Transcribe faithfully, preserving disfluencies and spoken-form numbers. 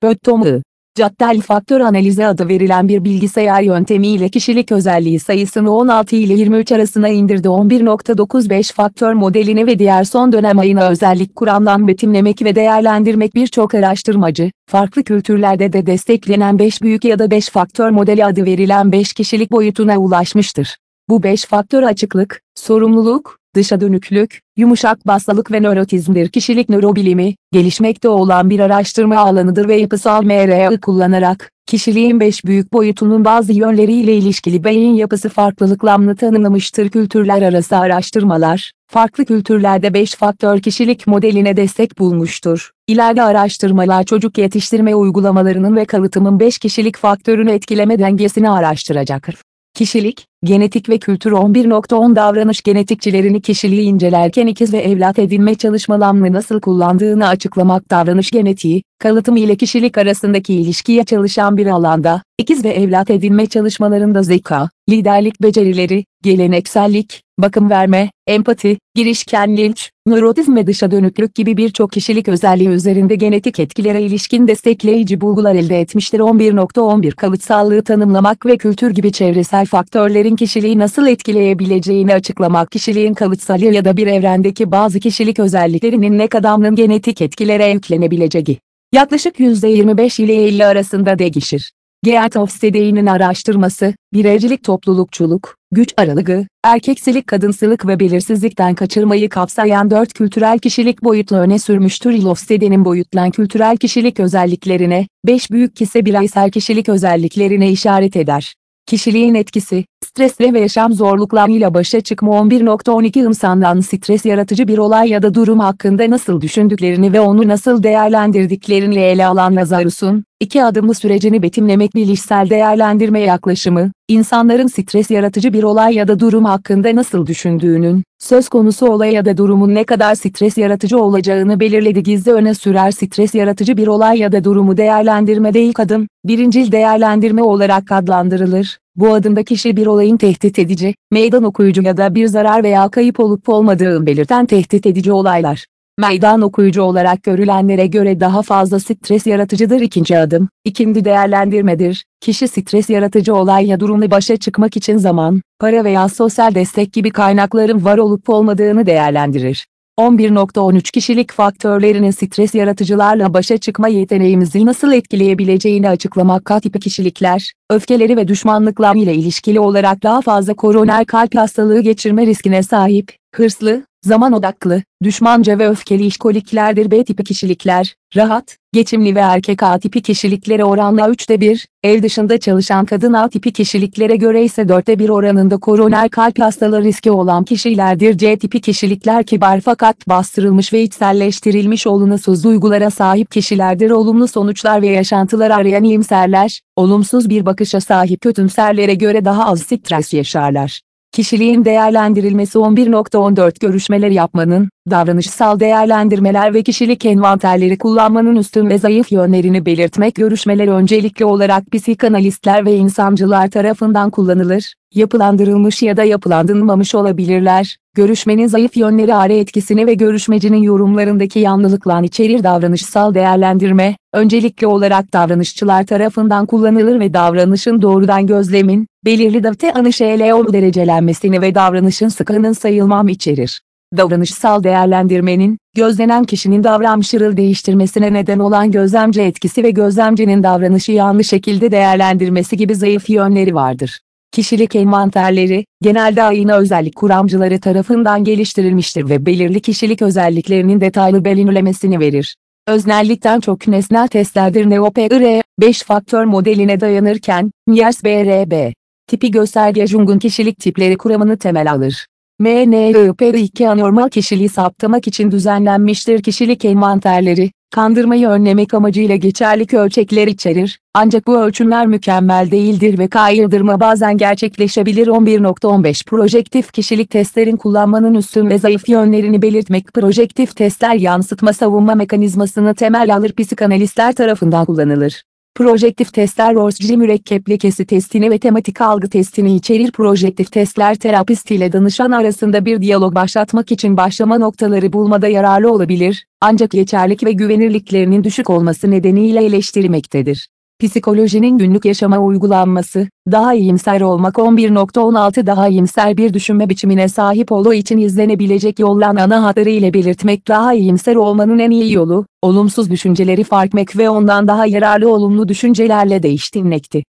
Öttomu, Cadtel faktör analizi adı verilen bir bilgisayar yöntemiyle kişilik özelliği sayısını on altı ile yirmi üç arasına indirdi. on bir nokta dokuz beş faktör modelini ve diğer son dönem ayına özellik kuramdan betimlemek ve değerlendirmek birçok araştırmacı, farklı kültürlerde de desteklenen beş büyük ya da beş faktör modeli adı verilen beş kişilik boyutuna ulaşmıştır. Bu beş faktör açıklık, sorumluluk, dışa dönüklük, yumuşak bassalık ve nörotizmdir. Kişilik nörobilimi, gelişmekte olan bir araştırma alanıdır ve yapısal M R I kullanarak, kişiliğin beş büyük boyutunun bazı yönleriyle ilişkili beyin yapısı farklılıklarını tanımlamıştır. Kültürler arası araştırmalar, farklı kültürlerde beş faktör kişilik modeline destek bulmuştur. İleride araştırmalar çocuk yetiştirme uygulamalarının ve kalıtımın beş kişilik faktörünü etkileme dengesini araştıracaktır. Kişilik, genetik ve kültür on bir nokta on davranış genetikçilerini kişiliği incelerken ikiz ve evlat edinme çalışmalarını nasıl kullandığını açıklamak. Davranış genetiği, kalıtım ile kişilik arasındaki ilişkiye çalışan bir alanda, ikiz ve evlat edinme çalışmalarında zeka, liderlik becerileri, geleneksellik, bakım verme, empati, girişkenlik, nörotizm ve dışa dönüklük gibi birçok kişilik özelliği üzerinde genetik etkilere ilişkin destekleyici bulgular elde etmiştir. on bir nokta on bir Kalıtsallığı tanımlamak ve kültür gibi çevresel faktörlerin kişiliği nasıl etkileyebileceğini açıklamak. Kişiliğin kalıtsalı ya da bir evrendeki bazı kişilik özelliklerinin ne kadarının genetik etkilere yüklenebileceği yaklaşık yüzde yirmi beş ile elli arasında değişir. Geert Hofstede'nin araştırması, bireycilik toplulukçuluk, güç aralığı, erkeksilik kadınsılık ve belirsizlikten kaçırmayı kapsayan dört kültürel kişilik boyutlu öne sürmüştür. Hofstede'nin boyutlan kültürel kişilik özelliklerine, beş büyük ise bireysel kişilik özelliklerine işaret eder. Kişiliğin etkisi, stresle ve yaşam zorluklarıyla başa çıkma. on bir nokta on iki İnsanların stres yaratıcı bir olay ya da durum hakkında nasıl düşündüklerini ve onu nasıl değerlendirdiklerini ele alan Lazarus'un, iki adımlı sürecini betimlemek bilişsel değerlendirme yaklaşımı, insanların stres yaratıcı bir olay ya da durum hakkında nasıl düşündüğünün, söz konusu olay ya da durumun ne kadar stres yaratıcı olacağını belirledi. Gizli öne sürer stres yaratıcı bir olay ya da durumu değerlendirmede ilk adım, birincil değerlendirme olarak adlandırılır. Bu adımda kişi bir olayın tehdit edici, meydan okuyucu ya da bir zarar veya kayıp olup olmadığını belirten tehdit edici olaylar, meydan okuyucu olarak görülenlere göre daha fazla stres yaratıcıdır. İkinci adım, ikinci değerlendirmedir. Kişi stres yaratıcı olay ya durumla başa çıkmak için zaman, para veya sosyal destek gibi kaynakların var olup olmadığını değerlendirir. on bir nokta on üç Kişilik faktörlerinin stres yaratıcılarla başa çıkma yeteneğimizi nasıl etkileyebileceğini açıklamak. K tipi kişilikler, öfkeleri ve düşmanlıklar ile ilişkili olarak daha fazla koroner kalp hastalığı geçirme riskine sahip, hırslı, zaman odaklı, düşmanca ve öfkeli işkoliklerdir. B tipi kişilikler, rahat, geçimli ve erkek A tipi kişiliklere oranla üçte bir, ev dışında çalışan kadın A tipi kişiliklere göre ise dörtte bir oranında koroner kalp hastalığı riski olan kişilerdir. C tipi kişilikler kibar fakat bastırılmış ve içselleştirilmiş olumsuz duygulara sahip kişilerdir. Olumlu sonuçlar ve yaşantılar arayan iyimserler, olumsuz bir bakışa sahip kötümserlere göre daha az stres yaşarlar. Kişiliğin değerlendirilmesi on bir nokta on dört Görüşmeler yapmanın, davranışsal değerlendirmeler ve kişilik envanterleri kullanmanın üstün ve zayıf yönlerini belirtmek. Görüşmeler öncelikli olarak psikanalistler ve insancılar tarafından kullanılır, yapılandırılmış ya da yapılandırılmamış olabilirler. Görüşmenin zayıf yönleri ağrı etkisini ve görüşmecinin yorumlarındaki yanlılıklarını içerir. Davranışsal değerlendirme, öncelikli olarak davranışçılar tarafından kullanılır ve davranışın doğrudan gözlemin, belirli davranış derecelenmesini ve davranışın sıkının sayılmam içerir. Davranışsal değerlendirmenin, gözlenen kişinin davranışını değiştirmesine neden olan gözlemci etkisi ve gözlemcinin davranışı yanlış şekilde değerlendirmesi gibi zayıf yönleri vardır. Kişilik envanterleri, genelde ayna özellik kuramcıları tarafından geliştirilmiştir ve belirli kişilik özelliklerinin detaylı belirlemesini verir. Öznellikten çok nesnel testlerdir. N E O P I R beş faktör modeline dayanırken, Myers-B R B tipi gösterge Jung'un kişilik tipleri kuramını temel alır. M N E O P I R iki anormal kişiliği saptamak için düzenlenmiştir. Kişilik envanterleri, kandırmayı önlemek amacıyla geçerli ölçekler içerir, ancak bu ölçümler mükemmel değildir ve kaydırma bazen gerçekleşebilir. on bir nokta on beş Projektif kişilik testlerin kullanmanın üstün ve zayıf yönlerini belirtmek. Projektif testler yansıtma savunma mekanizmasını temel alır, psikanalistler tarafından kullanılır. Projektif testler Rorschach mürekkep kesi testini ve tematik algı testini içerir. Projektif testler terapist ile danışan arasında bir diyalog başlatmak için başlama noktaları bulmada yararlı olabilir, ancak geçerlilik ve güvenirliklerinin düşük olması nedeniyle eleştirilmektedir. Psikolojinin günlük yaşama uygulanması, daha iyimser olmak on bir nokta on altı Daha iyimser bir düşünme biçimine sahip olduğu için izlenebilecek yolların ana hatları ile belirtmek. Daha iyimser olmanın en iyi yolu, olumsuz düşünceleri fark etmek ve ondan daha yararlı olumlu düşüncelerle değiştirmekti.